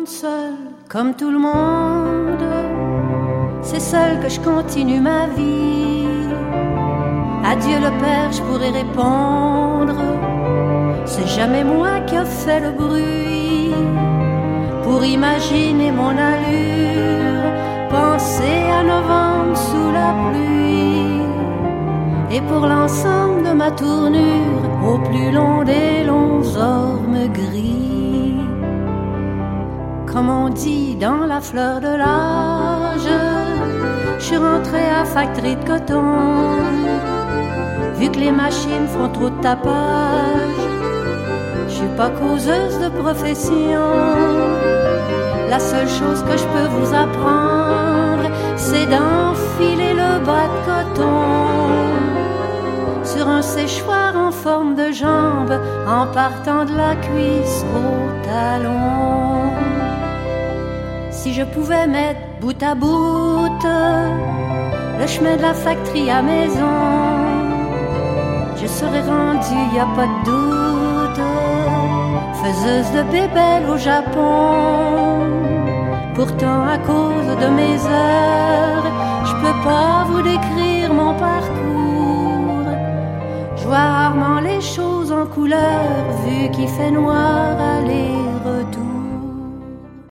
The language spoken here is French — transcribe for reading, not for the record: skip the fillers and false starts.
rentre seule, comme tout le monde. C'est seul que je continue ma vie. Adieu le père, je pourrais répondre. C'est jamais moi qui a fait le bruit. Pour imaginer mon allure, penser à novembre sous la pluie. Et pour l'ensemble de ma tournure, au plus long des longs ormes gris. Comme on dit dans la fleur de l'âge, je suis rentrée à factory de coton. Vu que les machines font trop de tapage, je suis pas causeuse de profession. La seule chose que je peux vous apprendre, c'est d'enfiler le bas de coton sur un séchoir en forme de jambe, en partant de la cuisse au talon. Si je pouvais mettre bout à bout le chemin de la factory à maison, je serais rendue, y a pas de doute, faiseuse de bébelles au Japon. Pourtant à cause de mes heures, je peux pas vous décrire mon parcours. Je vois rarement les choses en couleur, vu qu'il fait noir à l'écran.